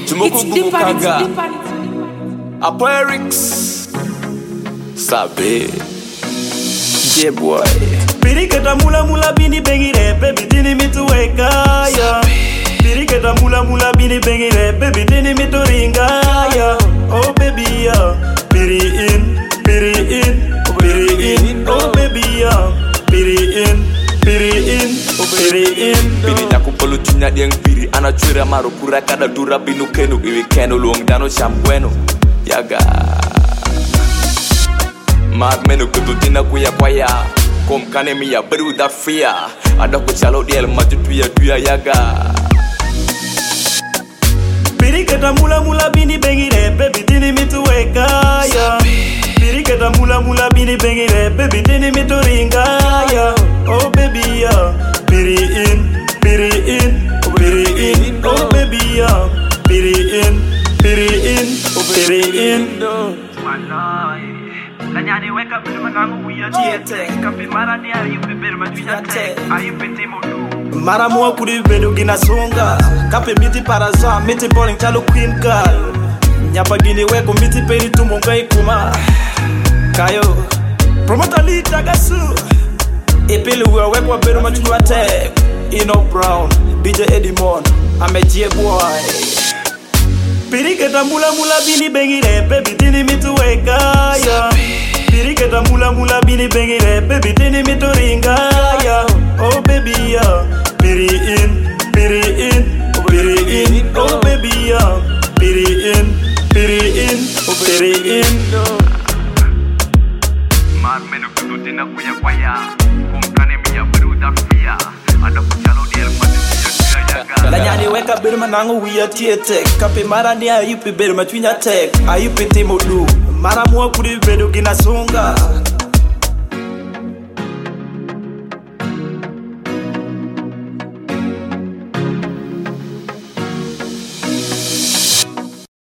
Tumoko Gubukaga Apoerix Sabe Yeah boy Piriketa mula bini bengi repe bitini mitu weka ya Piriketa mula bini bengi repe bitini mitu ringa ya Oh baby ya Piri in Oh baby ya Piri in Bini na kupolo tunya diang piri Ana chwira maro pura kada dura binu kenu Iwi kenu luong dano chambueno Yaga Mat menu kututina kuya kwaya Kom kane miya beru da fia Ada kuchalo diel maju tuya yaga Piriketa mula bini bengi repe bitini mitu weka ya Piriketa mula bini bengi repe bitini mitu ringa ya Oh baby ya Piri in Oh baby ya Piri in Lanyani weka bidu manangu uya tiete Kapi mara ni ayupe bidu majunyate Ayupe timo du Mara mua kuri bedu gina songa Kape miti paraza miti boring chalo queen girl Nyapa gini weko miti peri tumunga ikuma Kayo Promota li tagasu Ipili uwe wekwa bedu majunyate Ino Brown DJ Eddie Mon I'm a J-boy Piriketa mula bini bengi repe bitini mitu weka ya Piriketa mula bini bengi repe bitini mitu ringa ya Oh baby ya Piri in Oh baby ya Piri in Mar menu kututina kuya kwaya Kumkane miya beru da fia Ada kuchalo diel maju tuya yaga Lanyani weka bidu manangu uya tiete Kapi mara ni ayupi bedu machunya tek Ayupi timo du Mara mua kuri bedu gina songa